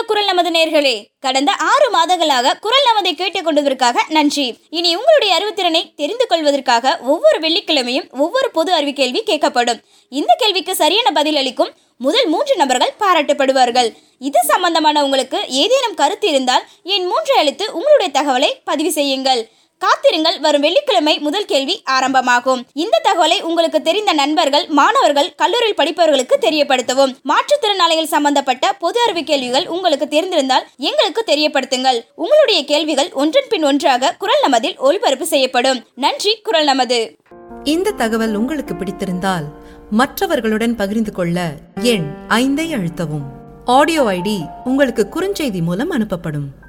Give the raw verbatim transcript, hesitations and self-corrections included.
குரல் நமது நேயர்களே, கடந்த ஆறு மாதங்களாக குரல் நமதை கேட்டுக் கொண்டதற்காக நன்றி. இனி உங்களுடைய அறிவுத்திறனை தெரிந்து கொள்வதற்காக ஒவ்வொரு வெள்ளிக்கிழமையும் ஒவ்வொரு பொது அறிவு கேள்வி கேட்கப்படும். இந்த கேள்விக்கு சரியான பதில் அளிக்கும் முதல் மூன்று நபர்கள் பாராட்டப்படுவார்கள். இது சம்பந்தமான உங்களுக்கு ஏதேனும் கருத்து இருந்தால் என் மூன்று அளித்து உங்களுடைய தகவலை பதிவு செய்யுங்கள். காத்திருங்கள், வரும் வெள்ளிக்கிழமை முதல் கேள்வி ஆரம்பமாகும். இந்த தகவலை உங்களுக்கு தெரிந்த நண்பர்கள், மாணவர்கள், கல்லூரியில் படிப்பவர்களுக்கு தெரியப்படுத்தவும். மாற்றுத்திறனாளிகள் சம்பந்தப்பட்ட பொது அறிவு கேள்விகள் உங்களுக்கு தெரிந்திருந்தால் எங்களுக்கு தெரியப்படுத்துங்கள். உங்களுடைய கேள்விகள் ஒன்றன் பின் ஒன்றாக குரல் நமதில் ஒளிபரப்பு செய்யப்படும். நன்றி. குரல் நமது. இந்த தகவல் உங்களுக்கு பிடித்திருந்தால் மற்றவர்களுடன் பகிர்ந்து கொள்ள எண் ஐந்தை அழுத்தவும். ஆடியோ ஐடி உங்களுக்கு குறுஞ்செய்தி மூலம் அனுப்பப்படும்.